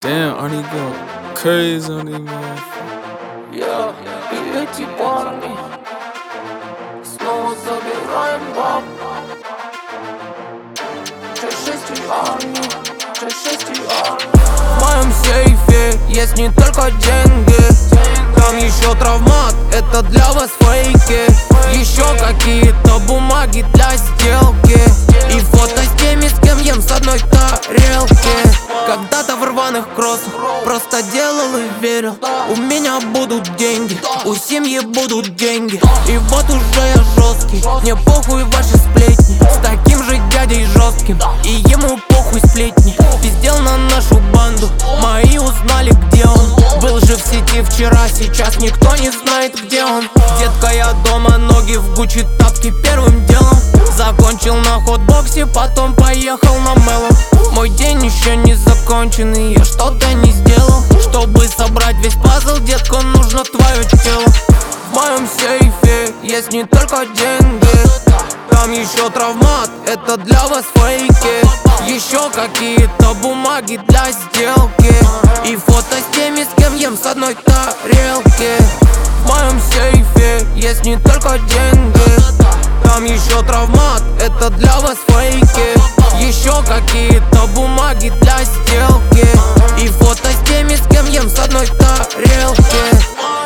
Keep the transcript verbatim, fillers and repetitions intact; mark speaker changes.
Speaker 1: Damn, Arnie go crazy on these motherfuckers.
Speaker 2: Я и эти парни снова забираем баб. шесть шесть и армия, шесть шесть и армия. В моем сейфе есть не только деньги, там еще травмат, это для вас фейки. Еще какие-то бумаги для сделки и фото с теми, с кем ем с одной тарелки. Когда-то в рваных кроссах просто делал и верил, у меня будут деньги, у семьи будут деньги. И вот уже я жесткий, мне похуй ваши сплетни, с таким же дядей жестким, и ему похуй сплетни. Пиздел на нашу банду, мои узнали, где он. Был же в сети вчера, сейчас никто не знает, где он. Детка, я дома, ноги в Гуччи, тапки первым делом. Закончил на хотбоксе, потом поехал на Мело. Мой день еще не законченный, я что-то не сделал. Чтобы собрать весь пазл, детка, нужно твое тело. В моем сейфе есть не только деньги, там еще травмат, это для вас фейки. Еще какие-то бумаги для сделки и фото с теми, с кем ем с одной тарелки. В моем сейфе есть не только деньги, там еще травмат, это для вас фейки. Еще какие-то бумаги для сделки и фото с теми, с кем ем с одной тарелки.